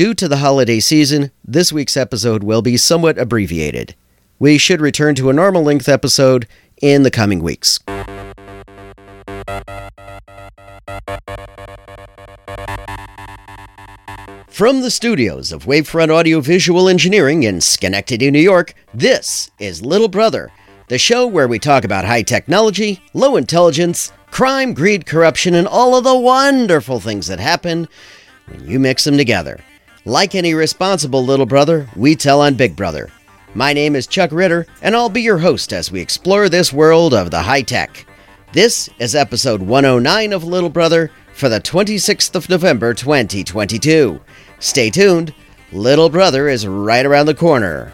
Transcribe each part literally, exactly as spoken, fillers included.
Due to the holiday season, this week's episode will be somewhat abbreviated. We should return to a normal length episode in the coming weeks. From the studios of Wavefront Audiovisual Engineering in Schenectady, New York, this is Little Brother, the show where we talk about high technology, low intelligence, crime, greed, corruption, and all of the wonderful things that happen when you mix them together. Like any responsible little brother, we tell on Big Brother. My name is Chuck Ritter, and I'll be your host as we explore this world of the high tech. This is episode one oh nine of Little Brother for the twenty-sixth of November, twenty twenty-two. Stay tuned, Little Brother is right around the corner.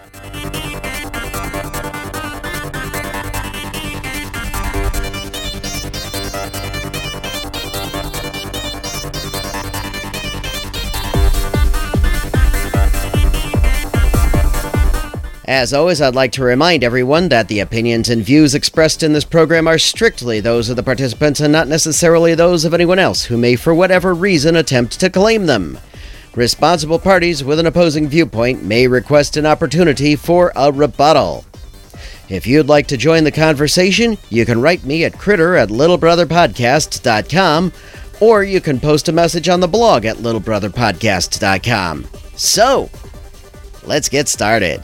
As always, I'd like to remind everyone that the opinions and views expressed in this program are strictly those of the participants and not necessarily those of anyone else who may for whatever reason attempt to claim them. Responsible parties with an opposing viewpoint may request an opportunity for a rebuttal. If you'd like to join the conversation, you can write me at critter at littlebrotherpodcast dot com, or you can post a message on the blog at littlebrotherpodcast dot com. So, let's get started.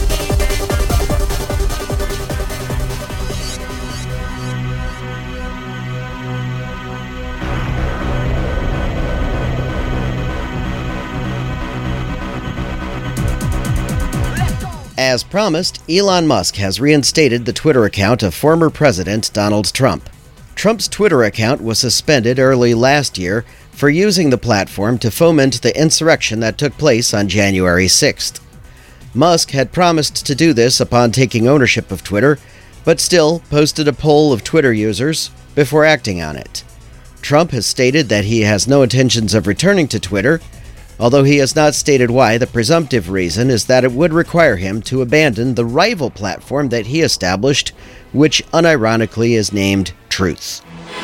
As promised, Elon Musk has reinstated the Twitter account of former President Donald Trump. Trump's Twitter account was suspended early last year for using the platform to foment the insurrection that took place on January sixth. Musk had promised to do this upon taking ownership of Twitter, but still posted a poll of Twitter users before acting on it. Trump has stated that he has no intentions of returning to Twitter. Although he has not stated why, the presumptive reason is that it would require him to abandon the rival platform that he established, which unironically is named Truth.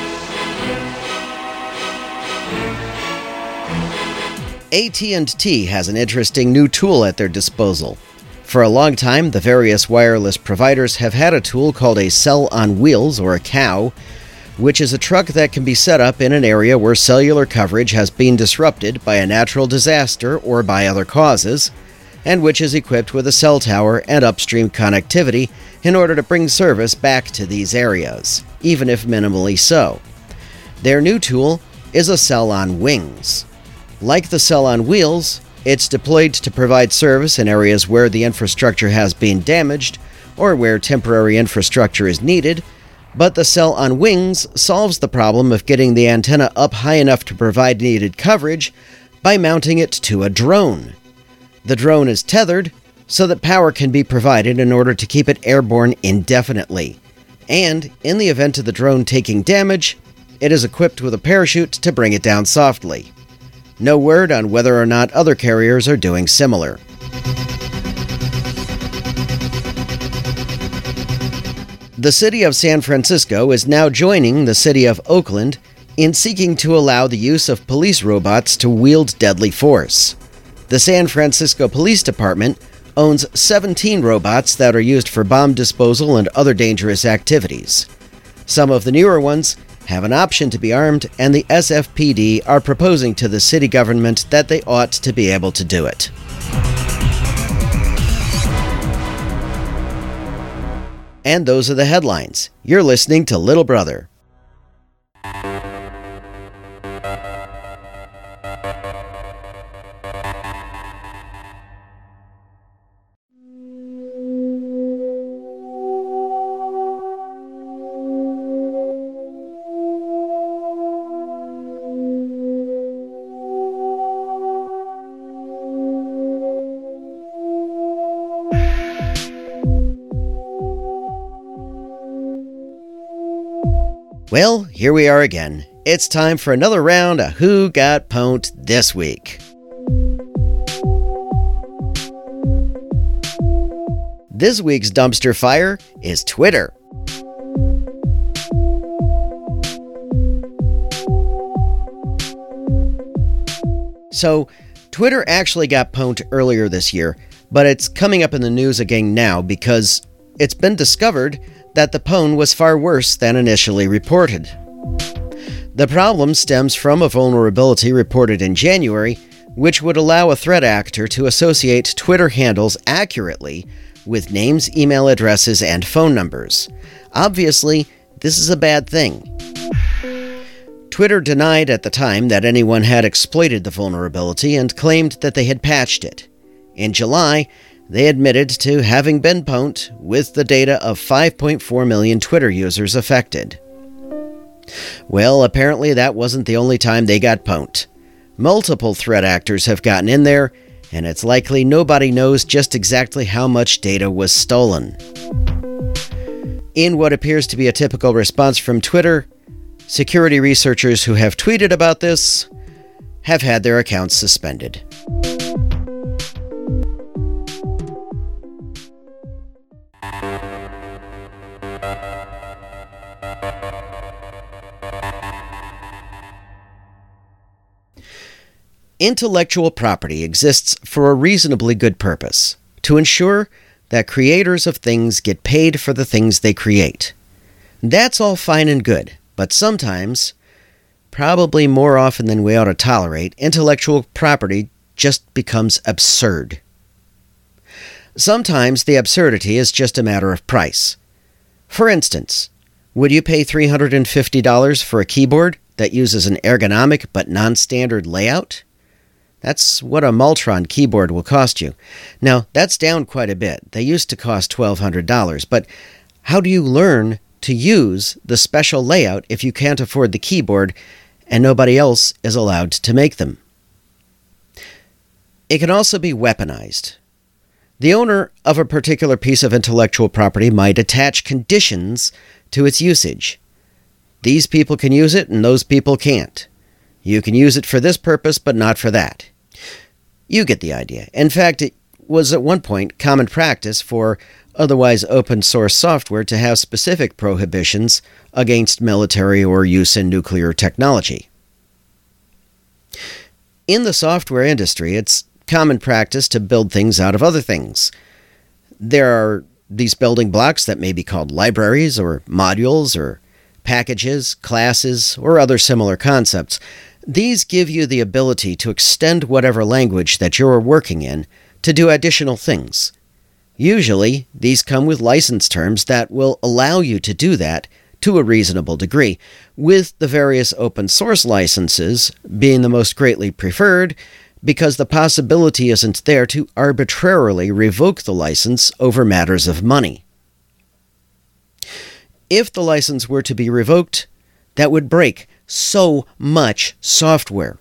A T and T has an interesting new tool at their disposal. For a long time, the various wireless providers have had a tool called a cell on wheels, or a C O W, which is a truck that can be set up in an area where cellular coverage has been disrupted by a natural disaster or by other causes, and which is equipped with a cell tower and upstream connectivity in order to bring service back to these areas, even if minimally so. Their new tool is a cell on wings. Like the cell on wheels, it's deployed to provide service in areas where the infrastructure has been damaged or where temporary infrastructure is needed, but the cell on wings solves the problem of getting the antenna up high enough to provide needed coverage by mounting it to a drone. The drone is tethered so that power can be provided in order to keep it airborne indefinitely. And in the event of the drone taking damage, it is equipped with a parachute to bring it down softly. No word on whether or not other carriers are doing similar. The city of San Francisco is now joining the city of Oakland in seeking to allow the use of police robots to wield deadly force. The San Francisco Police Department owns seventeen robots that are used for bomb disposal and other dangerous activities. Some of the newer ones have an option to be armed, and the S F P D are proposing to the city government that they ought to be able to do it. And those are the headlines. You're listening to Little Brother. Well, here we are again. It's time for another round of Who Got Pwned this week. This week's dumpster fire is Twitter. So, Twitter actually got pwned earlier this year, but it's coming up in the news again now because it's been discovered that the pwn was far worse than initially reported. The problem stems from a vulnerability reported in January, which would allow a threat actor to associate Twitter handles accurately with names, email addresses, and phone numbers. Obviously, this is a bad thing. Twitter denied at the time that anyone had exploited the vulnerability and claimed that they had patched it. In July, they admitted to having been pwned, with the data of five point four million Twitter users affected. Well, apparently that wasn't the only time they got pwned. Multiple threat actors have gotten in there, and it's likely nobody knows just exactly how much data was stolen. In what appears to be a typical response from Twitter, security researchers who have tweeted about this have had their accounts suspended. Intellectual property exists for a reasonably good purpose, to ensure that creators of things get paid for the things they create. That's all fine and good, but sometimes, probably more often than we ought to tolerate, intellectual property just becomes absurd. Sometimes the absurdity is just a matter of price. For instance, would you pay three hundred fifty dollars for a keyboard that uses an ergonomic but non-standard layout? That's what a Multron keyboard will cost you. Now, that's down quite a bit. They used to cost twelve hundred dollars, but how do you learn to use the special layout if you can't afford the keyboard and nobody else is allowed to make them? It can also be weaponized. The owner of a particular piece of intellectual property might attach conditions to its usage. These people can use it and those people can't. You can use it for this purpose, but not for that. You get the idea. In fact, it was at one point common practice for otherwise open source software to have specific prohibitions against military or use in nuclear technology. In the software industry, it's common practice to build things out of other things. There are these building blocks that may be called libraries or modules or packages, classes, or other similar concepts. These give you the ability to extend whatever language that you're working in to do additional things. Usually, these come with license terms that will allow you to do that to a reasonable degree, with the various open source licenses being the most greatly preferred because the possibility isn't there to arbitrarily revoke the license over matters of money. If the license were to be revoked, that would break so much software.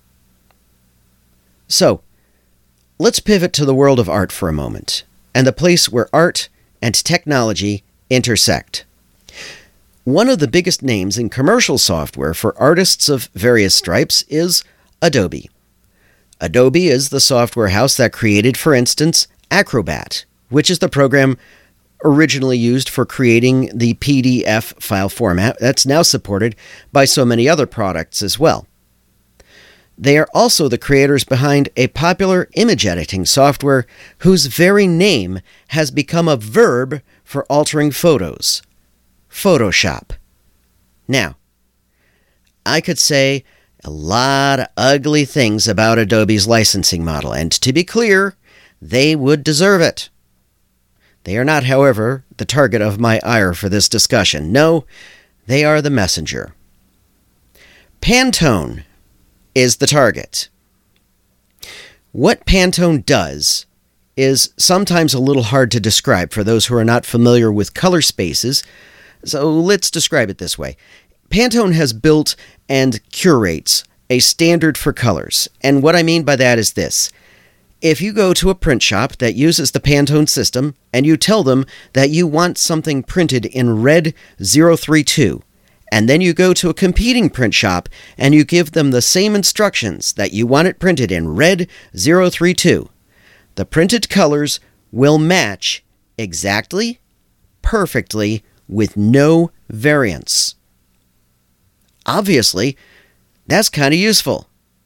So, let's pivot to the world of art for a moment, and the place where art and technology intersect. One of the biggest names in commercial software for artists of various stripes is Adobe. Adobe is the software house that created, for instance, Acrobat, which is the program originally used for creating the P D F file format that's now supported by so many other products as well. They are also the creators behind a popular image editing software whose very name has become a verb for altering photos: Photoshop. Now, I could say a lot of ugly things about Adobe's licensing model, and to be clear, they would deserve it. They are not, however, the target of my ire for this discussion. No, they are the messenger. Pantone is the target. What Pantone does is sometimes a little hard to describe for those who are not familiar with color spaces, so let's describe it this way. Pantone has built and curates a standard for colors, and what I mean by that is this. If you go to a print shop that uses the Pantone system and you tell them that you want something printed in red zero three two, and then you go to a competing print shop and you give them the same instructions that you want it printed in red zero three two, the printed colors will match exactly, perfectly, with no variance. Obviously, that's kind of useful.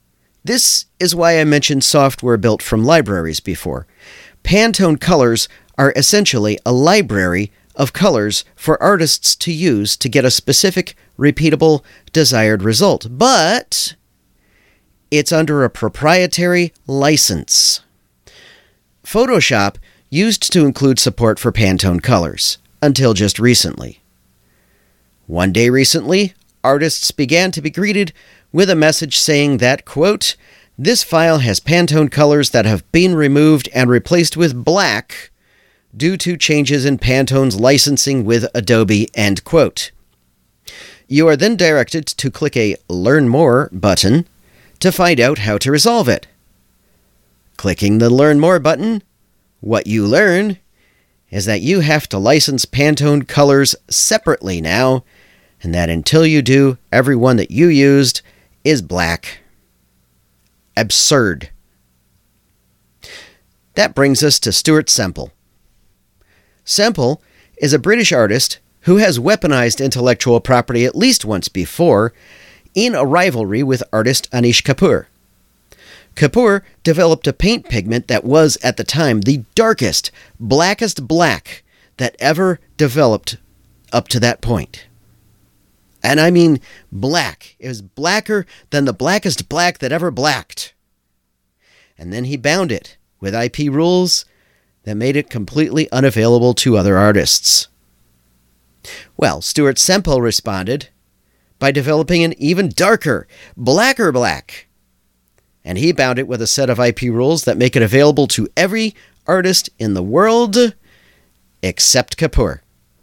This is why I mentioned software built from libraries before. Pantone Colors are essentially a library of colors for artists to use to get a specific, repeatable, desired result. But it's under a proprietary license. Photoshop used to include support for Pantone Colors, until just recently. One day recently, artists began to be greeted with a message saying that, quote, "This file has Pantone colors that have been removed and replaced with black due to changes in Pantone's licensing with Adobe," end quote. You are then directed to click a Learn More button to find out how to resolve it. Clicking the Learn More button, what you learn is that you have to license Pantone colors separately now, and that until you do, every one that you used is black. Absurd. That brings us to Stuart Semple. Semple is a British artist who has weaponized intellectual property at least once before in a rivalry with artist Anish Kapoor. Kapoor developed a paint pigment that was, at the time, the darkest, blackest black that ever developed up to that point. And I mean black. It was blacker than the blackest black that ever blacked. And then he bound it with I P rules that made it completely unavailable to other artists. Well, Stuart Semple responded by developing an even darker, blacker black. And he bound it with a set of I P rules that make it available to every artist in the world except Kapoor.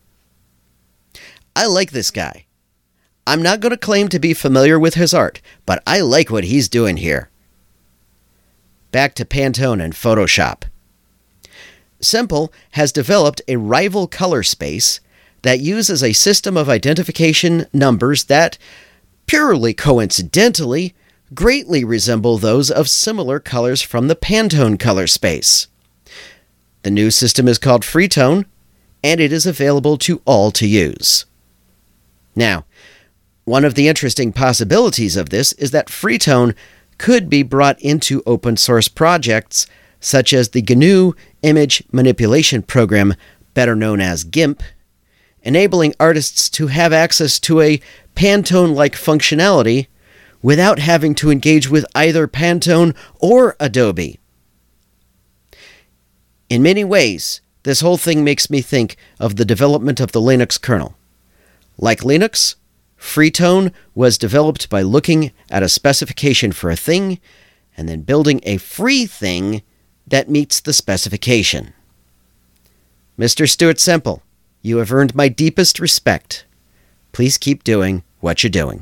I like this guy. I'm not going to claim to be familiar with his art, but I like what he's doing here. Back to Pantone and Photoshop. Semple has developed a rival color space that uses a system of identification numbers that, purely coincidentally, greatly resemble those of similar colors from the Pantone color space. The new system is called Freetone, and it is available to all to use. Now, one of the interesting possibilities of this is that Freetone could be brought into open source projects such as the G N U Image Manipulation Program, better known as GIMP, enabling artists to have access to a Pantone-like functionality without having to engage with either Pantone or Adobe. In many ways, this whole thing makes me think of the development of the Linux kernel. Like Linux, Freetone was developed by looking at a specification for a thing and then building a free thing that meets the specification. Mister Stuart Semple, you have earned my deepest respect. Please keep doing what you're doing.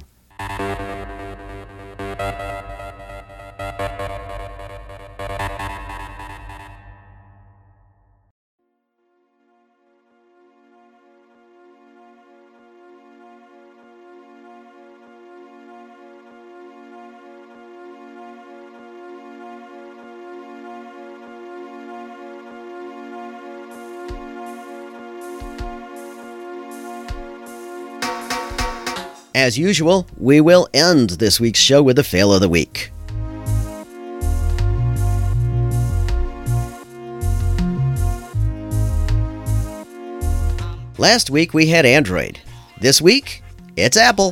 As usual, we will end this week's show with a fail of the week. Last week we had Android. This week, it's Apple.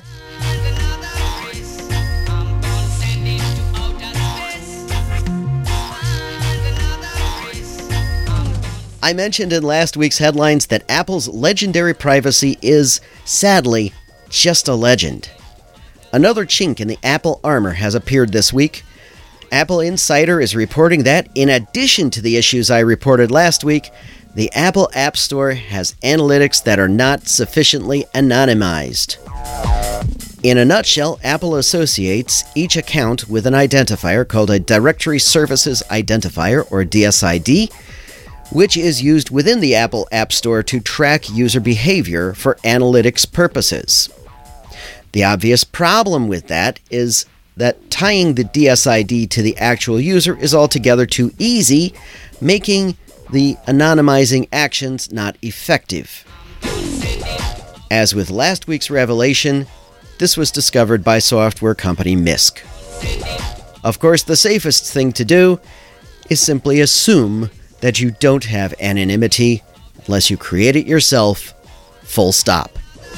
I mentioned in last week's headlines that Apple's legendary privacy is, sadly, just a legend. Another chink in the Apple armor has appeared this week. Apple Insider is reporting that, in addition to the issues I reported last week, the Apple App Store has analytics that are not sufficiently anonymized. In a nutshell, Apple associates each account with an identifier called a Directory Services Identifier, or D S I D, which is used within the Apple App Store to track user behavior for analytics purposes. The obvious problem with that is that tying the D S I D to the actual user is altogether too easy, making the anonymizing actions not effective. As with last week's revelation, this was discovered by software company Misk. Of course, the safest thing to do is simply assume that you don't have anonymity unless you create it yourself, full stop.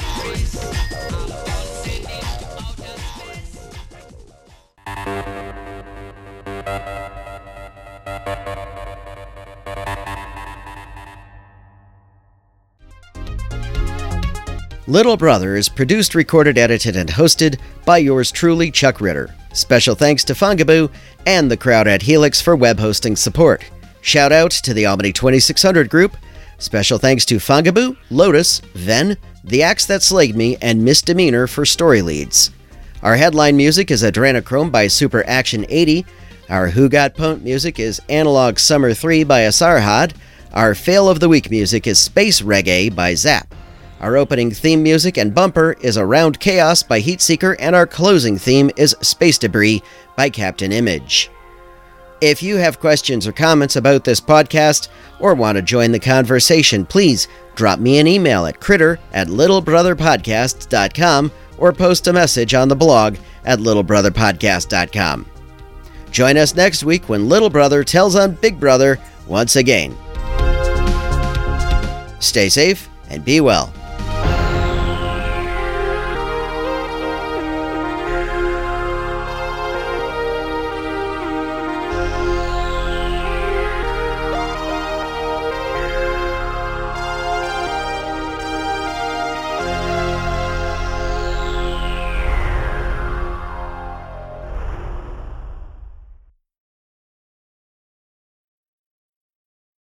Little Brother is produced, recorded, edited, and hosted by yours truly, Chuck Ritter. Special thanks to Fungaboo and the crowd at Helix for web hosting support. Shout out to the Albany twenty-six hundred group. Special thanks to Fungaboo, Lotus, Ven, The Axe That Slayed Me, and Misdemeanor for story leads. Our headline music is Adrenochrome by Super Action eighty. Our Who Got Pwned music is Analog Summer three by Asarhad. Our Fail of the Week music is Space Reggae by Zap. Our opening theme music and bumper is Around Chaos by Heatseeker, and our closing theme is Space Debris by Captain Image. If you have questions or comments about this podcast, or want to join the conversation, please drop me an email at critter at littlebrotherpodcast dot com or post a message on the blog at littlebrotherpodcast dot com. Join us next week when Little Brother tells on Big Brother once again. Stay safe and be well.